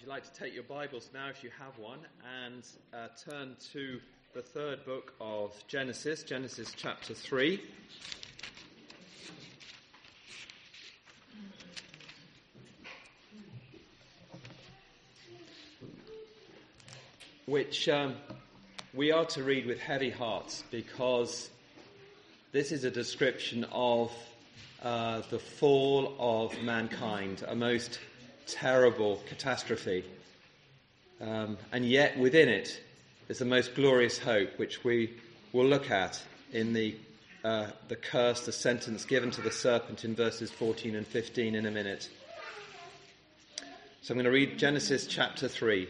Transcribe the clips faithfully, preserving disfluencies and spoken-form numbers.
like to take your Bibles now, if you have one, and uh, turn to the third book of Genesis, Genesis chapter three. Which um, we are to read with heavy hearts, because this is a description of uh, the fall of mankind, a most terrible catastrophe. Um, and yet within it is the most glorious hope, which we will look at in the uh, the curse, the sentence given to the serpent in verses fourteen and fifteen in a minute. So I'm going to read Genesis chapter three.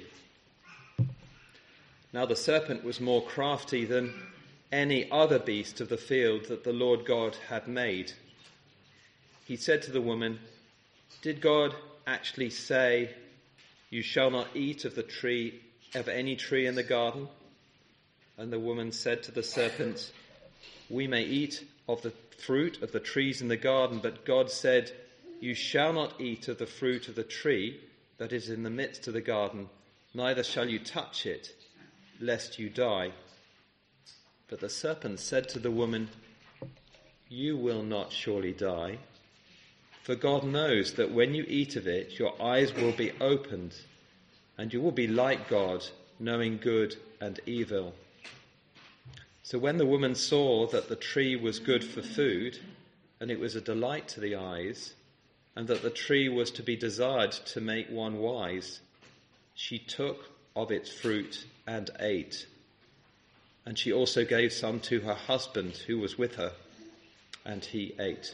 Now the serpent was more crafty than any other beast of the field that the Lord God had made. He said to the woman, "Did God actually say, 'You shall not eat of the tree, of any tree in the garden'?" And the woman said to the serpent, "We may eat of the fruit of the trees in the garden, but God said, 'You shall not eat of the fruit of the tree that is in the midst of the garden, neither shall you touch it, lest you die.' But the serpent said to the woman, 'You will not surely die. For God knows that when you eat of it, your eyes will be opened, and you will be like God, knowing good and evil.' So when the woman saw that the tree was good for food, and it was a delight to the eyes, and that the tree was to be desired to make one wise, she took of its fruit and ate. And she also gave some to her husband who was with her, and he ate.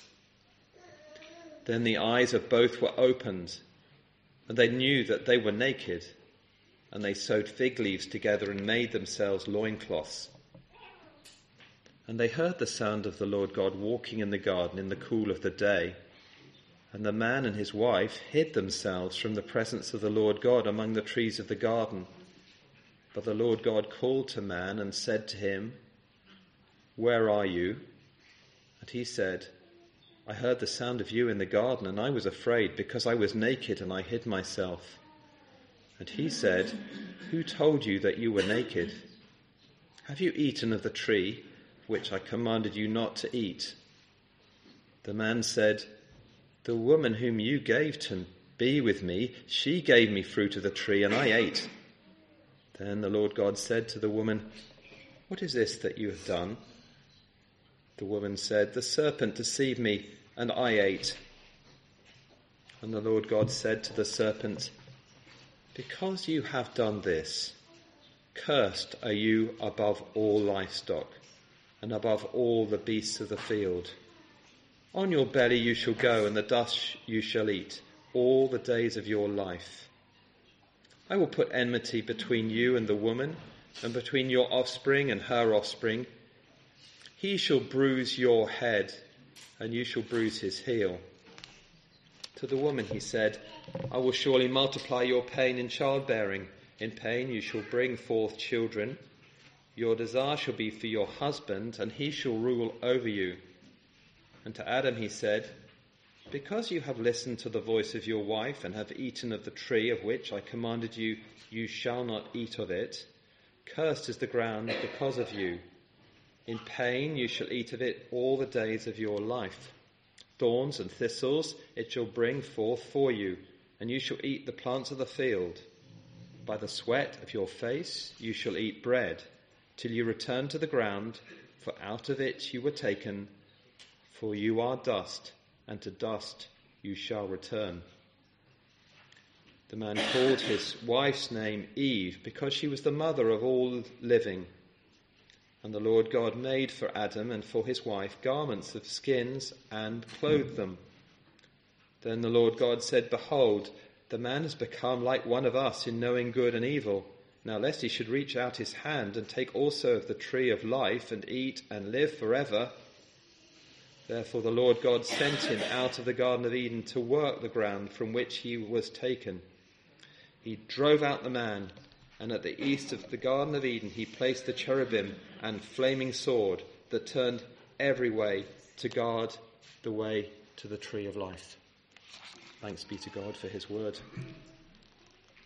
Then the eyes of both were opened, and they knew that they were naked, and they sewed fig leaves together and made themselves loincloths. And they heard the sound of the Lord God walking in the garden in the cool of the day. And the man and his wife hid themselves from the presence of the Lord God among the trees of the garden. But the Lord God called to man and said to him, 'Where are you?' And he said, 'I heard the sound of you in the garden, and I was afraid, because I was naked and I hid myself.' And he said, 'Who told you that you were naked? Have you eaten of the tree which I commanded you not to eat?' The man said, 'The woman whom you gave to be with me, she gave me fruit of the tree, and I ate.' Then the Lord God said to the woman, 'What is this that you have done?' The woman said, 'The serpent deceived me, and I ate.' And the Lord God said to the serpent, 'Because you have done this, cursed are you above all livestock, and above all the beasts of the field. On your belly you shall go, and the dust you shall eat all the days of your life. I will put enmity between you and the woman, and between your offspring and her offspring. He shall bruise your head, and you shall bruise his heel.' To the woman he said, 'I will surely multiply your pain in childbearing. In pain you shall bring forth children. Your desire shall be for your husband, and he shall rule over you.' And to Adam he said, 'Because you have listened to the voice of your wife, and have eaten of the tree of which I commanded you, you shall not eat of it, cursed is the ground because of you. In pain you shall eat of it all the days of your life. Thorns and thistles it shall bring forth for you, and you shall eat the plants of the field. By the sweat of your face you shall eat bread, till you return to the ground, for out of it you were taken, for you are dust, and to dust you shall return.' The man called his wife's name Eve, because she was the mother of all living. And the Lord God made for Adam and for his wife garments of skins and clothed them. Then the Lord God said, 'Behold, the man has become like one of us in knowing good and evil. Now lest he should reach out his hand and take also of the tree of life and eat and live forever.' Therefore the Lord God sent him out of the Garden of Eden to work the ground from which he was taken. He drove out the man, and at the east of the Garden of Eden he placed the cherubim and flaming sword that turned every way to guard the way to the tree of life." Thanks be to God for his word.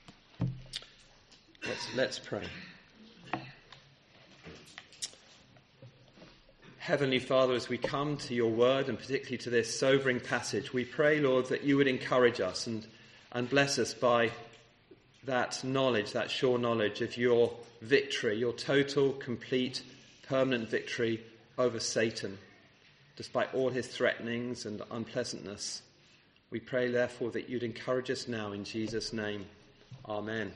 Let's pray. Heavenly Father, as we come to your word, and particularly to this sobering passage, we pray, Lord, that you would encourage us and, and bless us by that knowledge, that sure knowledge of your victory, your total, complete, permanent victory over Satan, despite all his threatenings and unpleasantness. We pray, therefore, that you'd encourage us now in Jesus' name. Amen.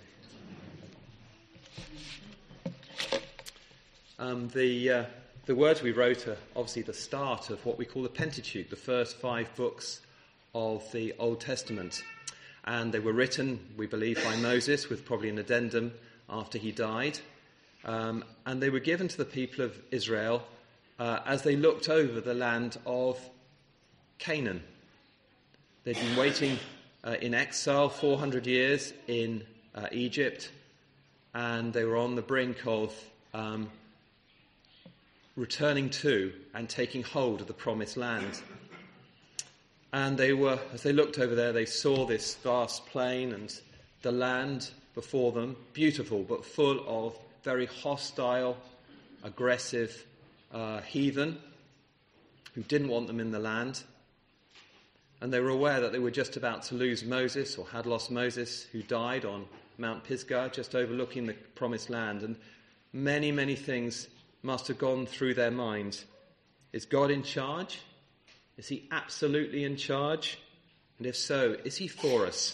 Um, the... Uh, The words we wrote are obviously the start of what we call the Pentateuch, the first five books of the Old Testament. And they were written, we believe, by Moses, with probably an addendum after he died. Um, and they were given to the people of Israel uh, as they looked over the land of Canaan. They'd been waiting uh, in exile four hundred years in uh, Egypt, and they were on the brink of Um, returning to and taking hold of the promised land. And they were, as they looked over there, they saw this vast plain and the land before them, beautiful but full of very hostile, aggressive uh, heathen who didn't want them in the land. And they were aware that they were just about to lose Moses, or had lost Moses, who died on Mount Pisgah, just overlooking the promised land. And many, many things must have gone through their minds. Is God in charge? Is he absolutely in charge? And if so, is he for us?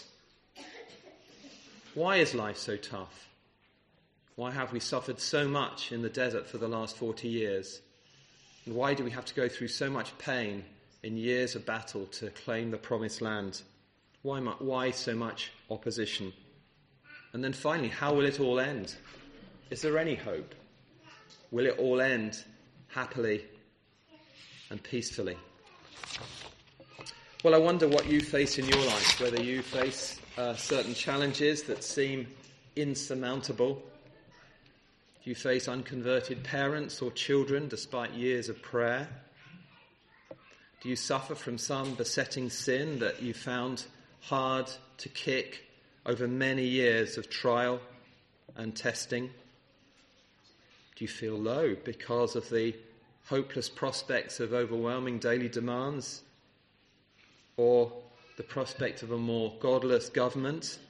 Why is life so tough? Why have we suffered so much in the desert for the last forty years? And why do we have to go through so much pain in years of battle to claim the promised land? Why, why so much opposition? And then finally, how will it all end? Is there any hope? Will it all end happily and peacefully? Well, I wonder what you face in your life, whether you face uh, certain challenges that seem insurmountable. Do you face unconverted parents or children despite years of prayer? Do you suffer from some besetting sin that you found hard to kick over many years of trial and testing? Do you feel low because of the hopeless prospects of overwhelming daily demands, or the prospect of a more godless government,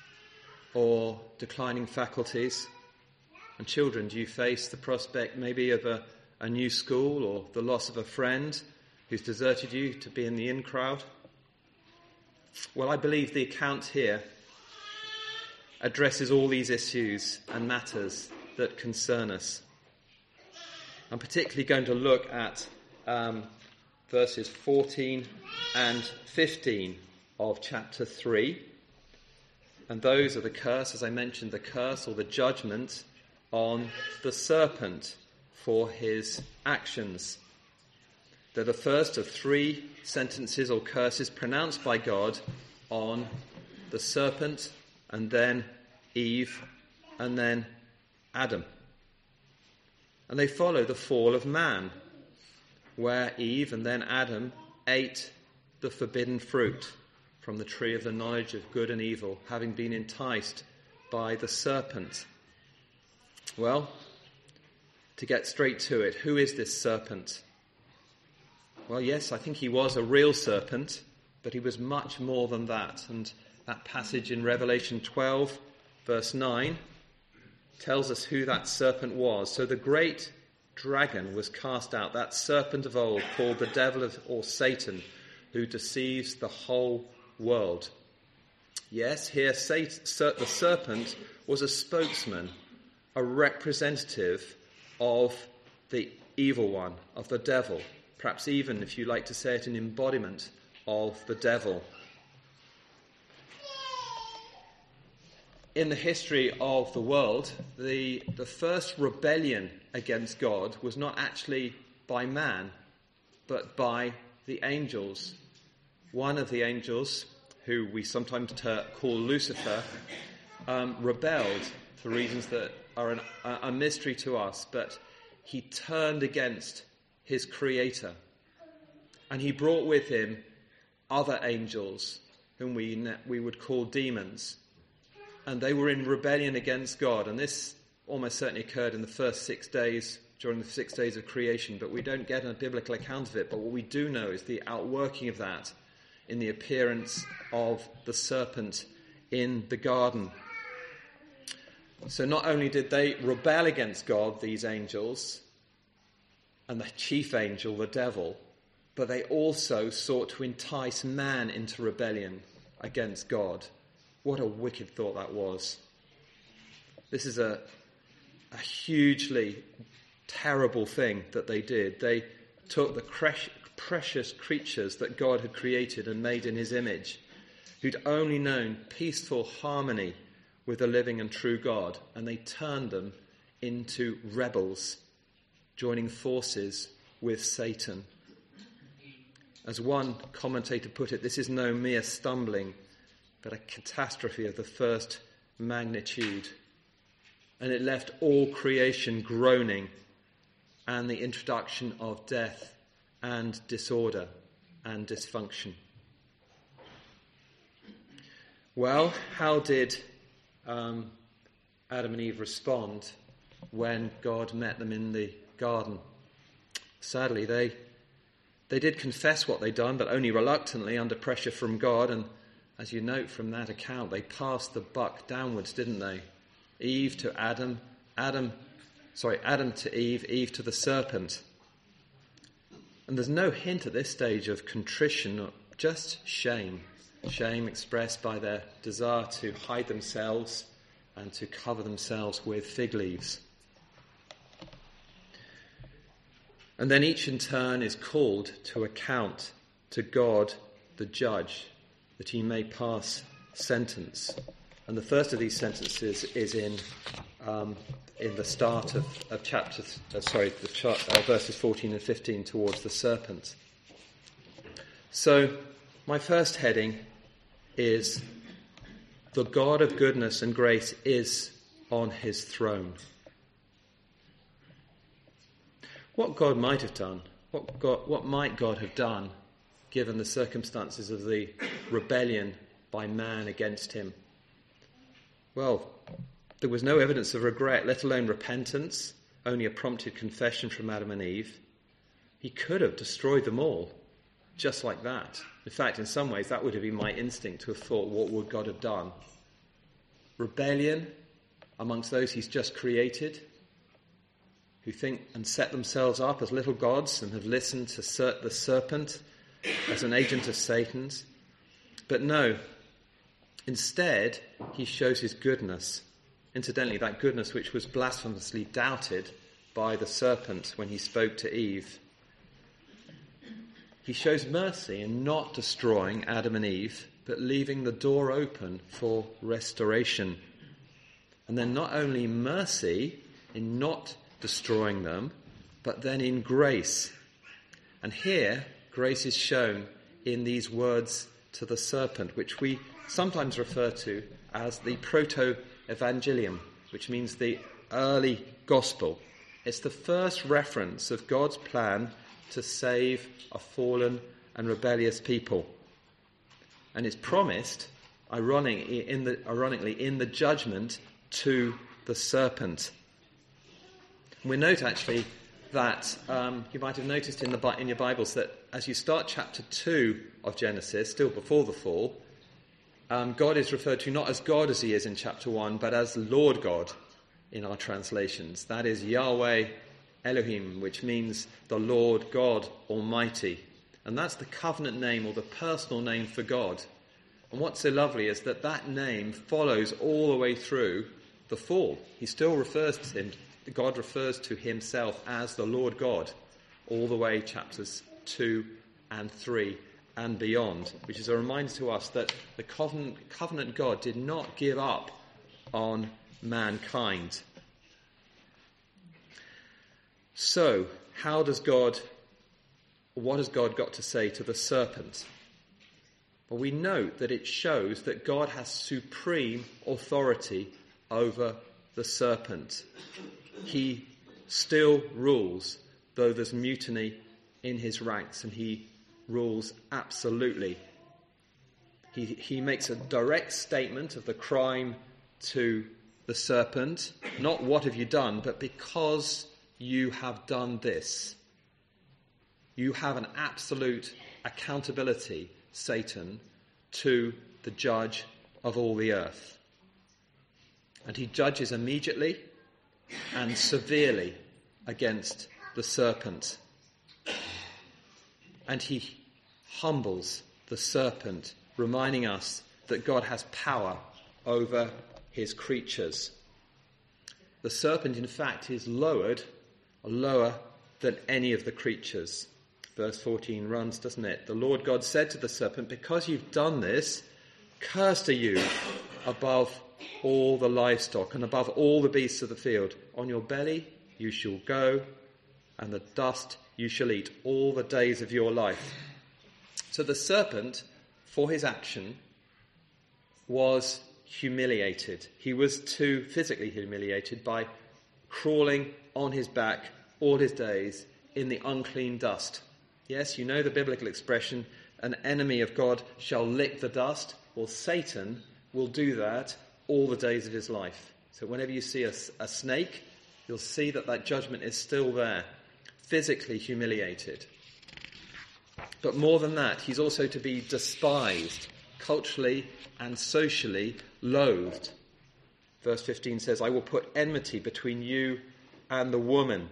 or declining faculties? And children, do you face the prospect maybe of a, a new school, or the loss of a friend who's deserted you to be in the in crowd? Well, I believe the account here addresses all these issues and matters that concern us. I'm particularly going to look at um, verses fourteen and fifteen of chapter three. And those are the curse, as I mentioned, the curse or the judgment on the serpent for his actions. They're the first of three sentences or curses pronounced by God on the serpent, and then Eve, and then Adam. And they follow the fall of man, where Eve and then Adam ate the forbidden fruit from the tree of the knowledge of good and evil, having been enticed by the serpent. Well, to get straight to it, who is this serpent? Well, yes, I think he was a real serpent, but he was much more than that. And that passage in Revelation twelve, verse nine, tells us who that serpent was. So the great dragon was cast out, that serpent of old, called the devil of, or Satan, who deceives the whole world. Yes, here Satan, the serpent was a spokesman, a representative of the evil one, of the devil. Perhaps even, if you like to say it, an embodiment of the devil. In the history of the world, the, the first rebellion against God was not actually by man, but by the angels. One of the angels, who we sometimes ter- call Lucifer, um, rebelled for reasons that are an, a, a mystery to us, but he turned against his creator. And he brought with him other angels, whom we, we would call demons. and they were in rebellion against God. And this almost certainly occurred in the first six days, during the six days of creation, but we don't get a biblical account of it. But what we do know is the outworking of that in the appearance of the serpent in the garden. So not only did they rebel against God, these angels, and the chief angel, the devil, but they also sought to entice man into rebellion against God. What a wicked thought that was. This is a, a hugely terrible thing that they did. They took the cre- precious creatures that God had created and made in his image, who'd only known peaceful harmony with the living and true God, and they turned them into rebels, joining forces with Satan. As one commentator put it, this is no mere stumbling, but a catastrophe of the first magnitude. And it left all creation groaning, and the introduction of death and disorder and dysfunction. Well, how did um, Adam and Eve respond when God met them in the garden? Sadly, they they did confess what they'd done, but only reluctantly under pressure from God. And as you note from that account, they passed the buck downwards, didn't they? Eve to Adam, Adam, sorry, Adam to Eve, Eve to the serpent. And there's no hint at this stage of contrition, just shame. Shame expressed by their desire to hide themselves and to cover themselves with fig leaves. And then each in turn is called to account to God, the judge, that he may pass sentence. And the first of these sentences is in um, in the start of, of chapter, uh, sorry, the ch- uh, verses fourteen and fifteen towards the serpent. So my first heading is the God of goodness and grace is on his throne. What God might have done, what God, what might God have done given the circumstances of the rebellion by man against him? Well, there was no evidence of regret, let alone repentance, only a prompted confession from Adam and Eve. He could have destroyed them all, just like that. In fact, in some ways, that would have been my instinct to have thought, what would God have done? Rebellion amongst those he's just created, who think and set themselves up as little gods and have listened to the serpent as an agent of Satan's. But no, instead, he shows his goodness. Incidentally, that goodness which was blasphemously doubted by the serpent when he spoke to Eve. He shows mercy in not destroying Adam and Eve, but leaving the door open for restoration. And then not only mercy in not destroying them, but then in grace. And here, grace is shown in these words to the serpent, which we sometimes refer to as the proto-evangelium, which means the early gospel. It's the first reference of God's plan to save a fallen and rebellious people. And it's promised, ironically, in the, ironically, in the judgment to the serpent. We note, actually, that um, you might have noticed in, the, in your Bibles that as you start chapter two of Genesis, still before the fall, um, God is referred to not as God as he is in chapter one, but as Lord God in our translations. That is Yahweh Elohim, which means the Lord God Almighty. And that's the covenant name or the personal name for God. And what's so lovely is that that name follows all the way through the fall. He still refers to him, God refers to himself as the Lord God, all the way chapters two and three and beyond, which is a reminder to us that the covenant, covenant God did not give up on mankind. So, how does God, what has God got to say to the serpent? Well, we note that it shows that God has supreme authority over the serpent. He still rules, though there's mutiny in his ranks, and he rules absolutely. He, he makes a direct statement of the crime to the serpent, not what have you done, but because you have done this. You have an absolute accountability, Satan, to the judge of all the earth. And he judges immediately and severely against the serpent. And he humbles the serpent, reminding us that God has power over his creatures. The serpent, in fact, is lowered, lower than any of the creatures. Verse fourteen runs, doesn't it? The Lord God said to the serpent, because you've done this, cursed are you above all the livestock and above all the beasts of the field. On your belly you shall go, and the dust you shall eat all the days of your life. So the serpent, for his action, was humiliated. He was too physically humiliated by crawling on his back all his days in the unclean dust. Yes, you know the biblical expression, an enemy of God shall lick the dust. Well, Satan will do that all the days of his life. So whenever you see a, a snake, you'll see that that judgment is still there, physically humiliated. But more than that, he's also to be despised, culturally and socially loathed. Verse fifteen says, I will put enmity between you and the woman.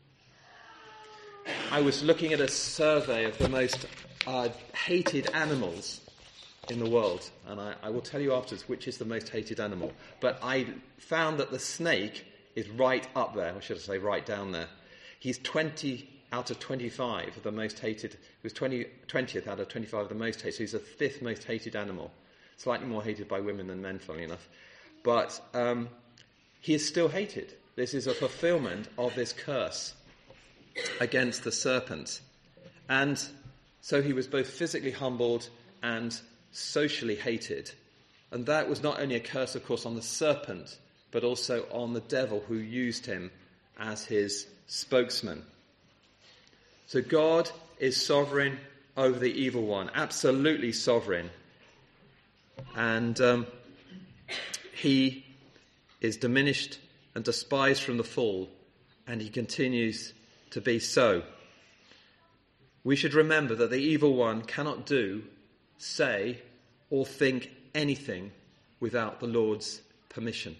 I was looking at a survey of the most uh, hated animals in the world, and I, I will tell you afterwards which is the most hated animal. But I found that the snake is right up there, or should I say right down there. He's twenty out of twenty-five of the most hated. He was twenty, twentieth out of twenty-five of the most hated. So he's the fifth most hated animal. Slightly more hated by women than men, funnily enough. But um, he is still hated. This is a fulfillment of this curse against the serpent. And so he was both physically humbled and socially hated. And that was not only a curse, of course, on the serpent, but also on the devil who used him as his spokesman. So God is sovereign over the evil one, absolutely sovereign. And um, he is diminished and despised from the fall, and he continues to be so. We should remember that the evil one cannot do, say, or think anything without the Lord's permission.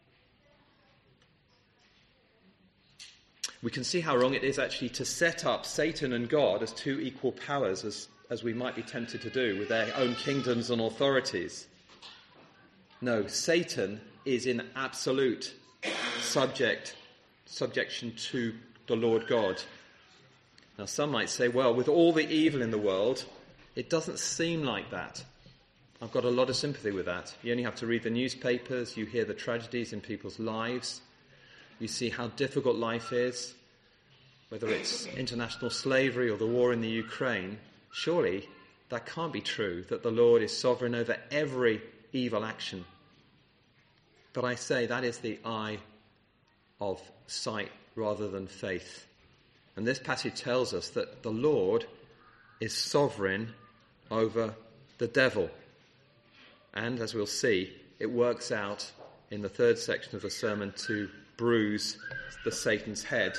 We can see how wrong it is actually to set up Satan and God as two equal powers, as, as we might be tempted to do, with their own kingdoms and authorities. No, Satan is in absolute subject, subjection to the Lord God. Now, some might say, well, with all the evil in the world, it doesn't seem like that. I've got a lot of sympathy with that. You only have to read the newspapers, you hear the tragedies in people's lives, you see how difficult life is, whether it's international slavery or the war in the Ukraine. Surely that can't be true, that the Lord is sovereign over every evil action. But I say that is the eye of sight rather than faith. And this passage tells us that the Lord is sovereign over the devil. And, as we'll see, it works out in the third section of the sermon to bruise the Satan's head.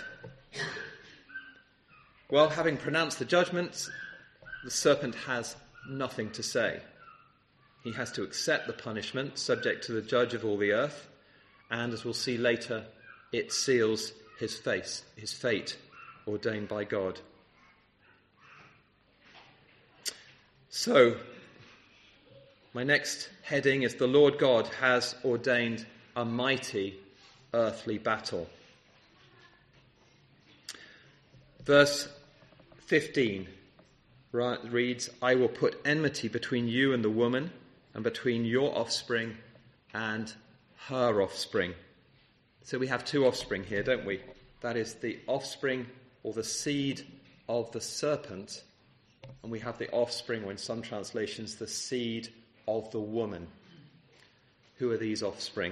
Well, having pronounced the judgments, the serpent has nothing to say. He has to accept the punishment, subject to the judge of all the earth, and, as we'll see later, it seals his face, his fate, ordained by God. So, my next heading is the Lord God has ordained a mighty earthly battle. Verse fifteen reads, I will put enmity between you and the woman, and between your offspring and her offspring. So we have two offspring here, don't we? That is the offspring or the seed of the serpent, and we have the offspring, or in some translations, the seed of the woman. Who are these offspring?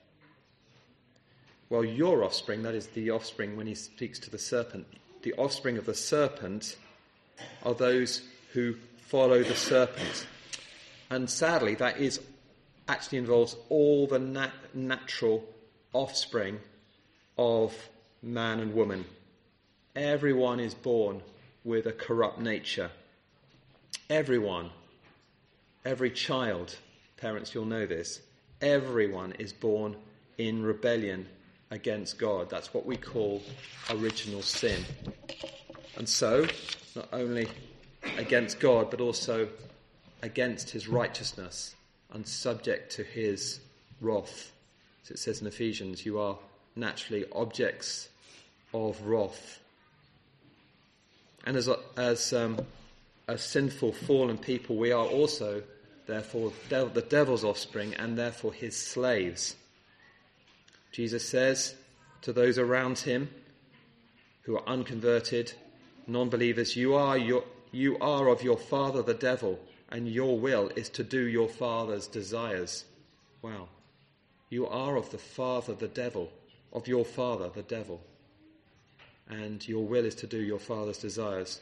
Well, your offspring, that is the offspring when he speaks to the serpent, the offspring of the serpent are those who follow the serpent. And sadly, that is actually involves all the nat- natural offspring of man and woman. Everyone is born with a corrupt nature. Everyone, every child, parents, you'll know this, everyone is born in rebellion against God. That's what we call original sin. And so, not only against God, but also against his righteousness and subject to his wrath. As it says in Ephesians, you are naturally objects of wrath. And as as um, as sinful, fallen people, we are also, therefore, dev- the devil's offspring and therefore his slaves. Jesus says to those around him who are unconverted, non-believers, you are your you are of your father the devil, and your will is to do your father's desires. Wow. You are of the father the devil, of your father the devil, and your will is to do your father's desires.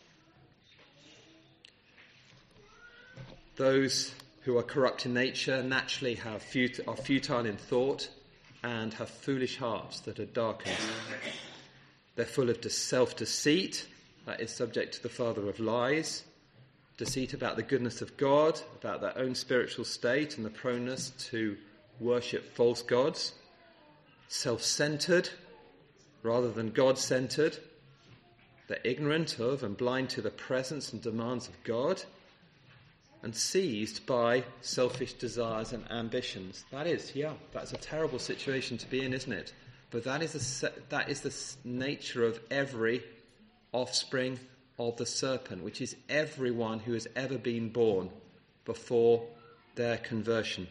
Those who are corrupt in nature naturally have fut- are futile in thought and have foolish hearts that are darkened. They're full of self-deceit, that is subject to the father of lies, deceit about the goodness of God, about their own spiritual state and the proneness to worship false gods, self-centered rather than God-centered. They're ignorant of and blind to the presence and demands of God, and seized by selfish desires and ambitions. That is, yeah, that's a terrible situation to be in, isn't it? But that is the, that is the nature of every offspring of the serpent, which is everyone who has ever been born before their conversion.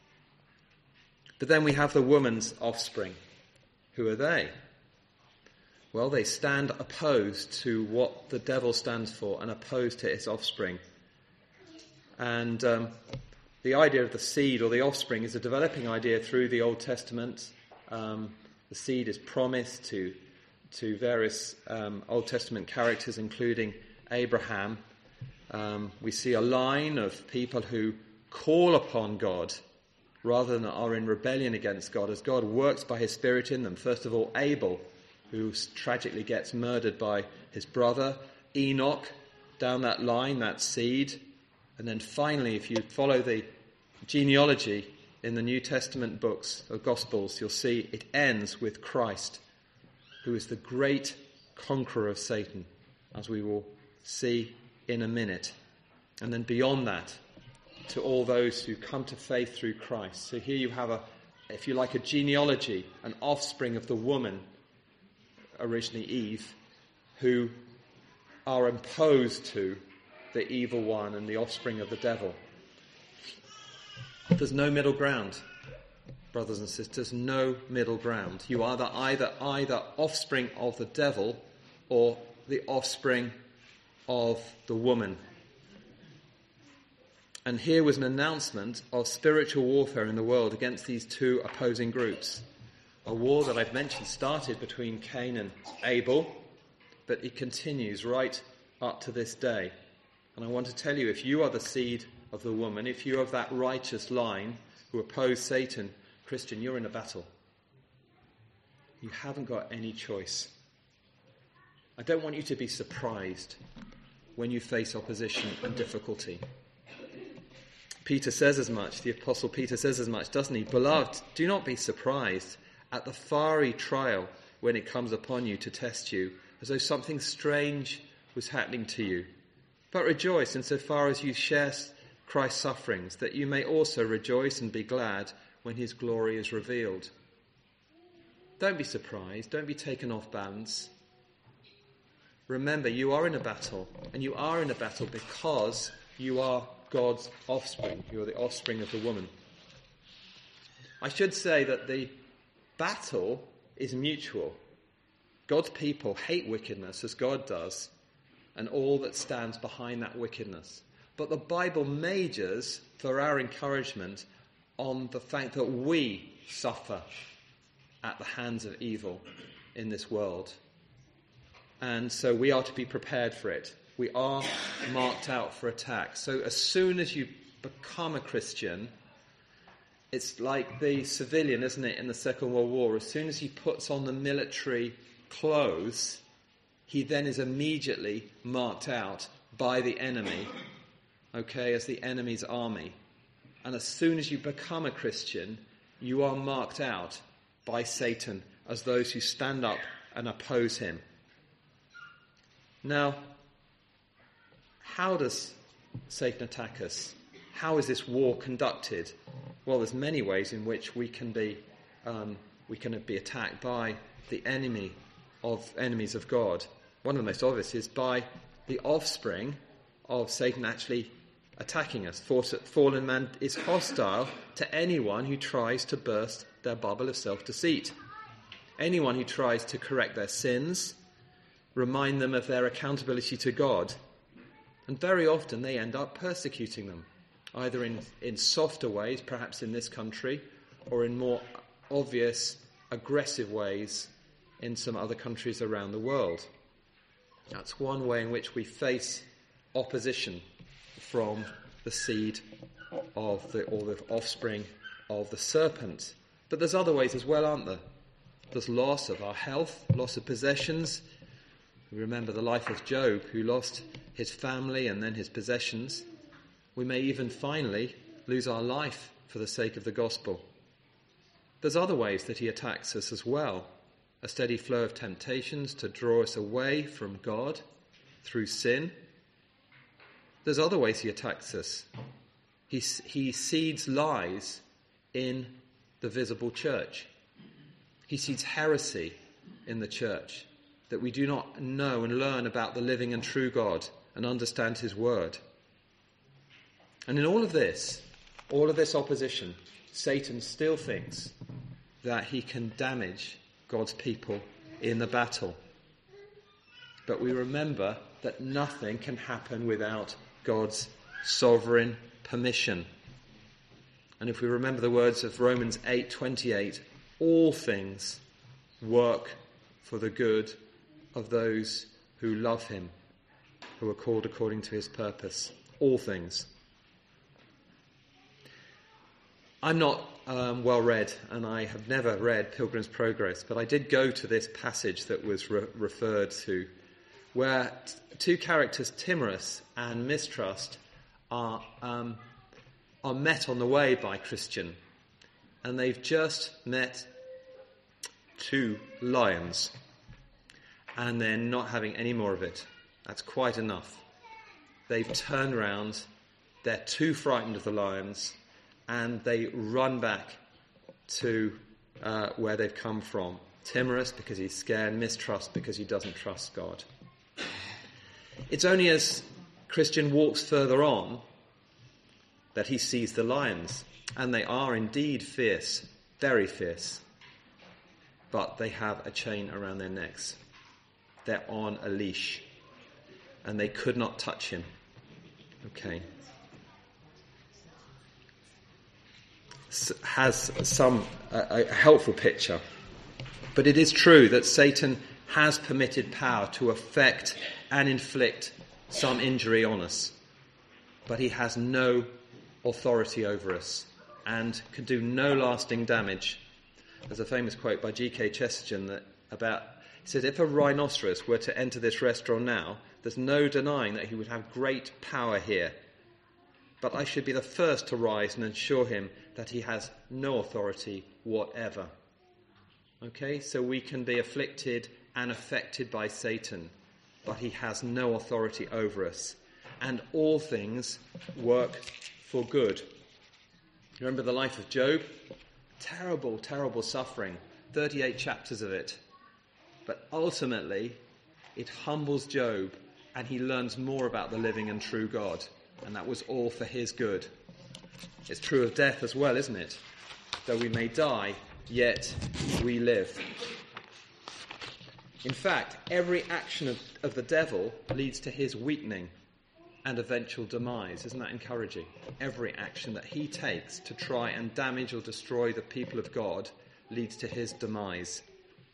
But then we have the woman's offspring. Who are they? Well, they stand opposed to what the devil stands for and opposed to its offspring. And um, the idea of the seed or the offspring is a developing idea through the Old Testament. Um, the seed is promised to to various um, Old Testament characters, including Abraham. Um, we see a line of people who call upon God rather than are in rebellion against God, as God works by his Spirit in them. First of all, Abel, who tragically gets murdered by his brother. Enoch, down that line, that seed. And then finally, if you follow the genealogy in the New Testament books or Gospels, you'll see it ends with Christ, who is the great conqueror of Satan, as we will see in a minute. And then beyond that, to all those who come to faith through Christ. So here you have, a, if you like, a genealogy, an offspring of the woman, originally Eve, who are imposed to the evil one and the offspring of the devil. There's no middle ground, brothers and sisters, no middle ground. You are the either either offspring of the devil or the offspring of the woman. And here was an announcement of spiritual warfare in the world against these two opposing groups. A war that I've mentioned started between Cain and Abel, but it continues right up to this day. And I want to tell you, if you are the seed of the woman, if you are of that righteous line who oppose Satan, Christian, you're in a battle. You haven't got any choice. I don't want you to be surprised when you face opposition and difficulty. Peter says as much, the Apostle Peter says as much, doesn't he? Beloved, do not be surprised at the fiery trial when it comes upon you to test you, as though something strange was happening to you. But rejoice insofar as you share Christ's sufferings, that you may also rejoice and be glad when his glory is revealed. Don't be surprised. Don't be taken off balance. Remember, you are in a battle, and you are in a battle because you are God's offspring. You are the offspring of the woman. I should say that the battle is mutual. God's people hate wickedness as God does, and all that stands behind that wickedness. But the Bible majors for our encouragement on the fact that we suffer at the hands of evil in this world. And so we are to be prepared for it. We are marked out for attack. So as soon as you become a Christian, It's like the civilian, isn't it, in the Second World War. As soon as he puts on the military clothes, he then is immediately marked out by the enemy, okay, as the enemy's army. And as soon as you become a Christian, you are marked out by Satan as those who stand up and oppose him. Now, how does Satan attack us? How is this war conducted? Well, there's many ways in which we can be um, we can be attacked by the enemy of enemies of God. One of the most obvious is by the offspring of Satan actually attacking us. Fallen man is hostile to anyone who tries to burst their bubble of self-deceit. Anyone who tries to correct their sins, remind them of their accountability to God. And very often they end up persecuting them, either in, in softer ways, perhaps in this country, or in more obvious, aggressive ways in some other countries around the world. That's one way in which we face opposition from the seed of the, or the offspring of the serpent. But there's other ways as well, aren't there? There's loss of our health, loss of possessions. We remember the life of Job, who lost his family and then his possessions. We may even finally lose our life for the sake of the gospel. There's other ways that he attacks us as well. A steady flow of temptations to draw us away from God through sin. There's other ways he attacks us. He, he seeds lies in the visible church. He seeds heresy in the church, that we do not know and learn about the living and true God and understand his word. And in all of this, all of this opposition, Satan still thinks that he can damage God's people in the battle. But we remember that nothing can happen without God's sovereign permission. And if we remember the words of Romans eight twenty-eight, all things work for the good of those who love him, who are called according to his purpose. All things. I'm not um, well read, and I have never read Pilgrim's Progress, but I did go to this passage that was re- referred to, where t- two characters, Timorous and Mistrust, are um, are met on the way by Christian, and they've just met two lions, and they're not having any more of it. That's quite enough. They've turned round, they're too frightened of the lions, and they run back to uh, where they've come from. Timorous because he's scared, Mistrust because he doesn't trust God. It's only as Christian walks further on that he sees the lions, and they are indeed fierce, very fierce, but they have a chain around their necks. They're on a leash, and they could not touch him. Okay. Has some uh, a helpful picture, but it is true that Satan has permitted power to affect and inflict some injury on us, but he has no authority over us and can do no lasting damage. There's a famous quote by G K Chesterton that about he said, if a rhinoceros were to enter this restaurant now, there's no denying that he would have great power here. But I should be the first to rise and assure him that he has no authority whatever. Okay, so we can be afflicted and affected by Satan, but he has no authority over us. And all things work for good. Remember the life of Job? Terrible, terrible suffering. thirty-eight chapters of it. But ultimately, it humbles Job, and he learns more about the living and true God. And that was all for his good. It's true of death as well, isn't it? Though we may die, yet we live. In fact, every action of, of the devil leads to his weakening and eventual demise. Isn't that encouraging? Every action that he takes to try and damage or destroy the people of God leads to his demise.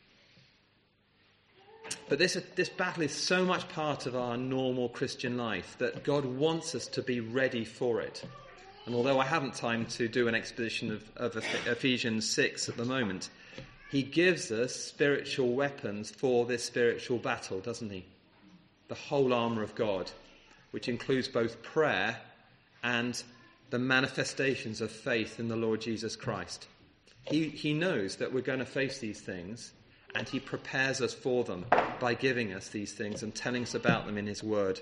But this, this battle is so much part of our normal Christian life that God wants us to be ready for it. And although I haven't time to do an exposition of, of Ephesians six at the moment, he gives us spiritual weapons for this spiritual battle, doesn't he? The whole armour of God, which includes both prayer and the manifestations of faith in the Lord Jesus Christ. He, he knows that we're going to face these things, and he prepares us for them by giving us these things and telling us about them in his word.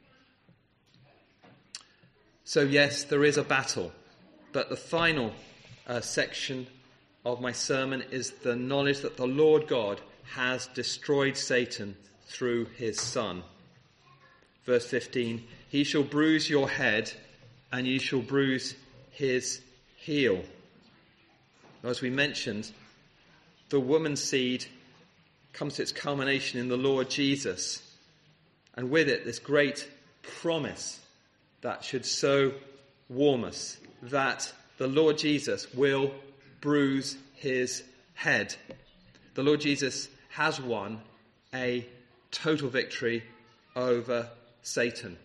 So yes, there is a battle, but the final uh, section of my sermon is the knowledge that the Lord God has destroyed Satan through his Son. Verse fifteen, he shall bruise your head, and you shall bruise his heel. As we mentioned, the woman's seed comes to its culmination in the Lord Jesus, and with it this great promise that should so warm us, that the Lord Jesus will bruise his head. The Lord Jesus has won a total victory over Satan.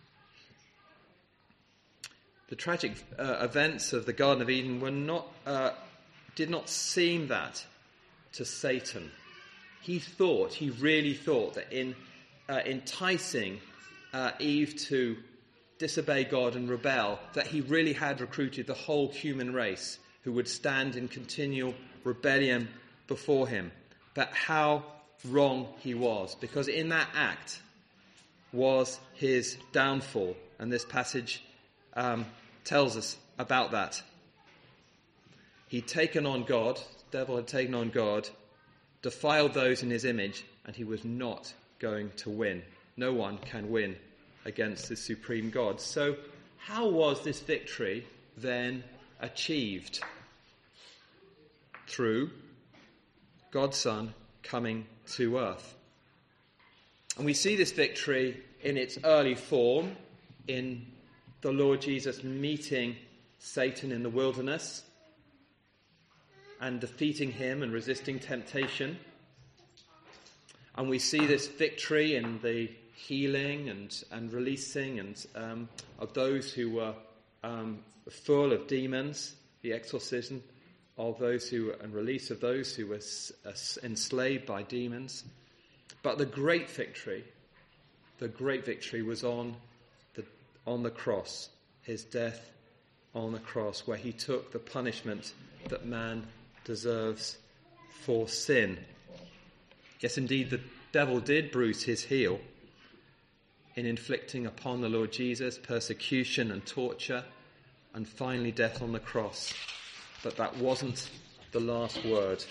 The tragic uh, events of the Garden of Eden were not, uh, did not seem that to Satan. He thought, he really thought that in uh, enticing uh, Eve to disobey God and rebel, that he really had recruited the whole human race who would stand in continual rebellion before him. But how wrong he was, because in that act was his downfall, and this passage um, tells us about that. He'd taken on God, the devil had taken on God, defiled those in his image, and he was not going to win. No one can win against the supreme God. So how was this victory then achieved? Through God's Son coming to earth. And we see this victory in its early form in the Lord Jesus meeting Satan in the wilderness and defeating him and resisting temptation. And we see this victory in the healing and, and releasing and um, of those who were um, full of demons, the exorcism of those who and release of those who were uh, enslaved by demons. But the great victory, the great victory was on the on the cross, his death on the cross, where he took the punishment that man deserves for sin. Yes, indeed, the devil did bruise his heel in inflicting upon the Lord Jesus persecution and torture and finally death on the cross. But that wasn't the last word.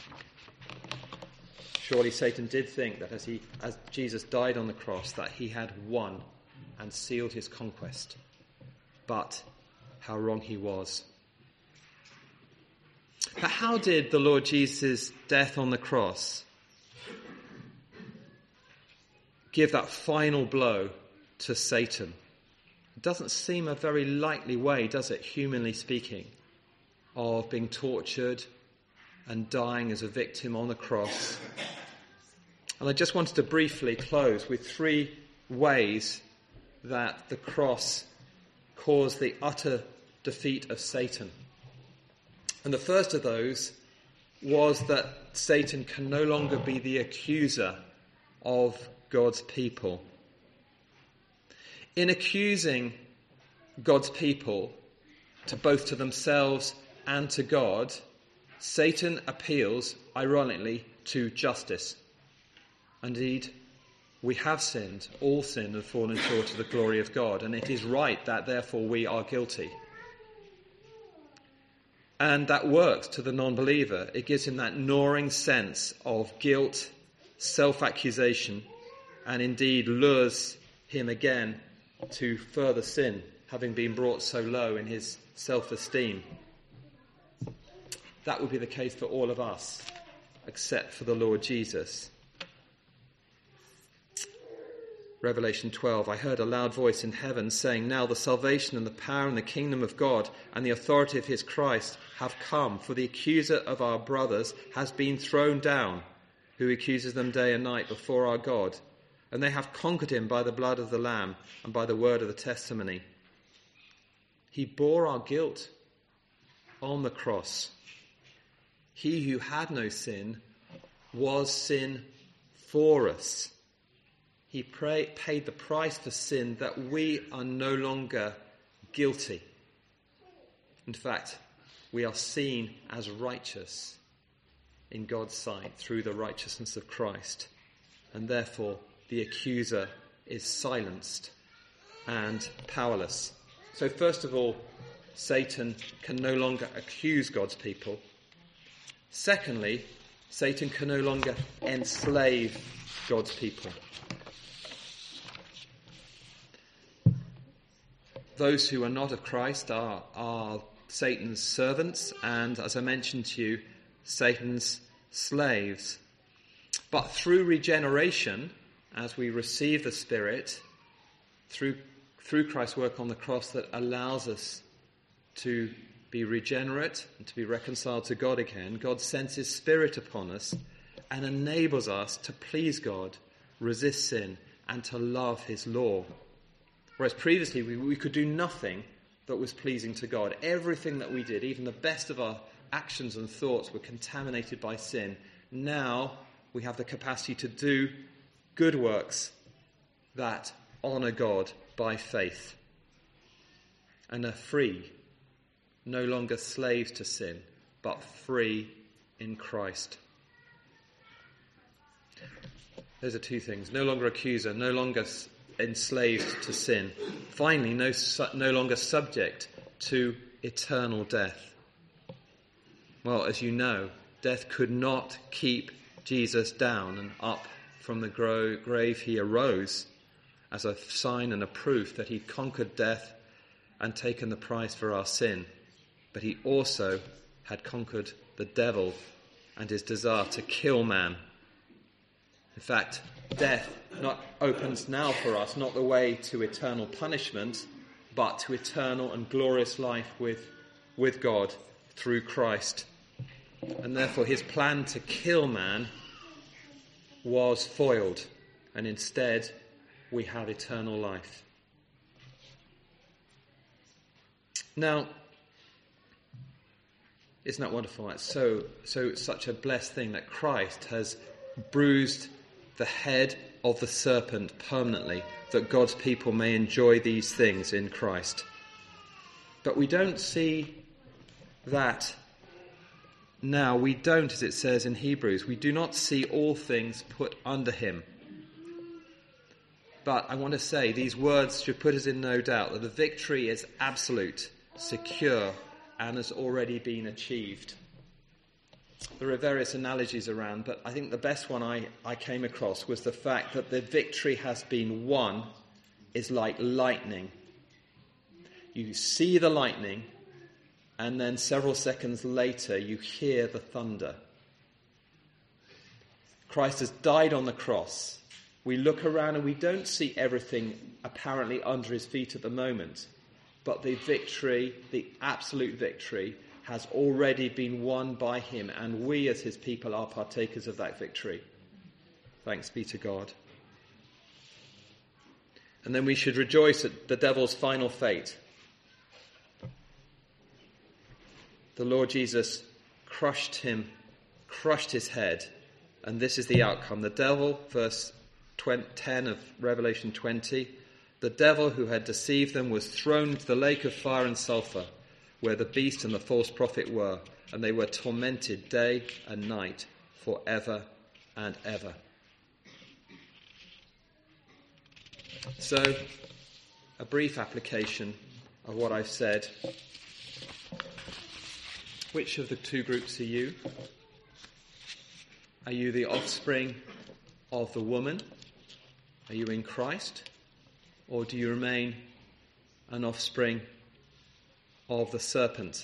Surely Satan did think that as he, as Jesus died on the cross, that he had won and sealed his conquest. But how wrong he was. But how did the Lord Jesus' death on the cross give that final blow to Satan? It doesn't seem a very likely way, does it, humanly speaking, of being tortured and dying as a victim on the cross. And I just wanted to briefly close with three ways that the cross caused the utter defeat of Satan. And the first of those was that Satan can no longer be the accuser of God's people. In accusing God's people, to both to themselves and to God, Satan appeals, ironically, to justice. Indeed, we have sinned, all sinned and fallen short of the glory of God, and it is right that therefore we are guilty. And that works to the non-believer. It gives him that gnawing sense of guilt, self-accusation, and indeed lures him again to further sin, having been brought so low in his self-esteem. That would be the case for all of us, except for the Lord Jesus. Revelation twelve, I heard a loud voice in heaven saying, now the salvation and the power and the kingdom of God and the authority of his Christ have come, for the accuser of our brothers has been thrown down, who accuses them day and night before our God. And they have conquered him by the blood of the Lamb and by the word of the testimony. He bore our guilt on the cross. He who had no sin was sin for us. He pray, paid the price for sin that we are no longer guilty. In fact, we are seen as righteous in God's sight through the righteousness of Christ. And therefore, the accuser is silenced and powerless. So first of all, Satan can no longer accuse God's people. Secondly, Satan can no longer enslave God's people. Those who are not of Christ are, are Satan's servants and, as I mentioned to you, Satan's slaves. But through regeneration, as we receive the Spirit, through, through Christ's work on the cross that allows us to be regenerate and to be reconciled to God again, God sends his Spirit upon us and enables us to please God, resist sin, and to love his law. Whereas previously we, we could do nothing that was pleasing to God. Everything that we did, even the best of our actions and thoughts, were contaminated by sin. Now we have the capacity to do good works that honour God by faith and are free, no longer slaves to sin, but free in Christ. Those are two things. No longer accuser, no longer enslaved to sin. Finally, no, no longer subject to eternal death. Well, as you know, death could not keep Jesus down, and up from the gro- grave he arose as a sign and a proof that he'd conquered death and taken the price for our sin. But he also had conquered the devil and his desire to kill man. In fact, death not opens now for us not the way to eternal punishment, but to eternal and glorious life with, with God through Christ. And therefore his plan to kill man was foiled, and instead we have eternal life. Now, isn't that wonderful? It's so, so such a blessed thing that Christ has bruised the head of the serpent permanently, that God's people may enjoy these things in Christ. But we don't see that now. We don't, as it says in Hebrews, we do not see all things put under him. But I want to say these words should put us in no doubt that the victory is absolute, secure, and has already been achieved. There are various analogies around, but I think the best one I, I came across was the fact that the victory has been won is like lightning. You see the lightning, and then several seconds later you hear the thunder. Christ has died on the cross. We look around and we don't see everything apparently under his feet at the moment, but the victory, the absolute victory, has already been won by him, and we as his people are partakers of that victory. Thanks be to God. And then we should rejoice at the devil's final fate. The Lord Jesus crushed him, crushed his head, and this is the outcome. The devil, verse ten of Revelation twenty, the devil who had deceived them was thrown into the lake of fire and sulfur, where the beast and the false prophet were, and they were tormented day and night forever and ever. So, a brief application of what I've said. Which of the two groups are you? Are you the offspring of the woman? Are you in Christ? Or do you remain an offspring of the serpent?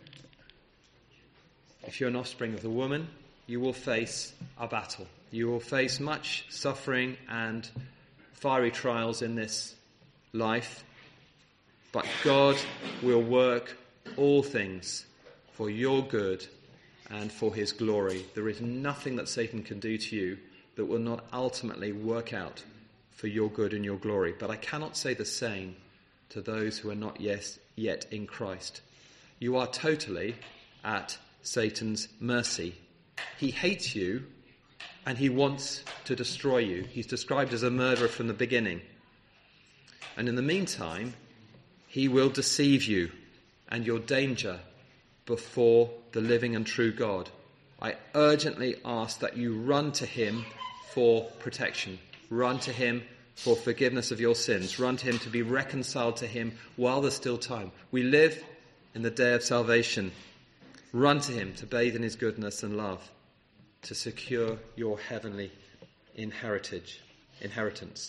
If you're an offspring of the woman, you will face a battle. You will face much suffering and fiery trials in this life, but God will work all things for your good and for his glory. There is nothing that Satan can do to you that will not ultimately work out for your good and your glory. But I cannot say the same to those who are not yet, yet in Christ. You are totally at Satan's mercy. He hates you and he wants to destroy you. He's described as a murderer from the beginning. And in the meantime, he will deceive you and your danger before the living and true God. I urgently ask that you run to him for protection. Run to him for forgiveness of your sins. Run to him to be reconciled to him while there's still time. We live in the day of salvation. Run to him to bathe in his goodness and love, to secure your heavenly inheritage, inheritance.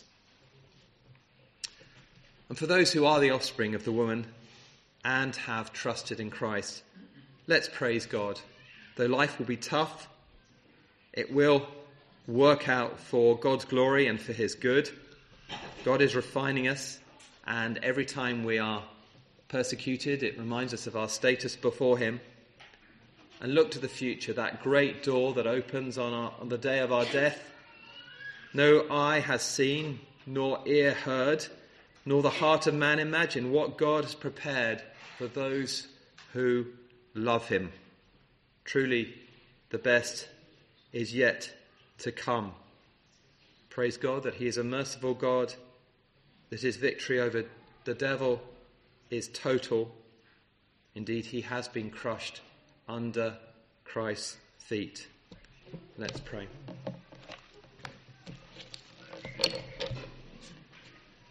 And for those who are the offspring of the woman and have trusted in Christ, let's praise God. Though life will be tough, it will work out for God's glory and for his good. God is refining us, and every time we are persecuted, it reminds us of our status before him. And look to the future, that great door that opens on, our, on the day of our death. No eye has seen, nor ear heard, nor the heart of man imagined what God has prepared for those who love him. Truly, the best is yet to come. Praise God that he is a merciful God, that his victory over the devil is total. Indeed, he has been crushed under Christ's feet. Let's pray.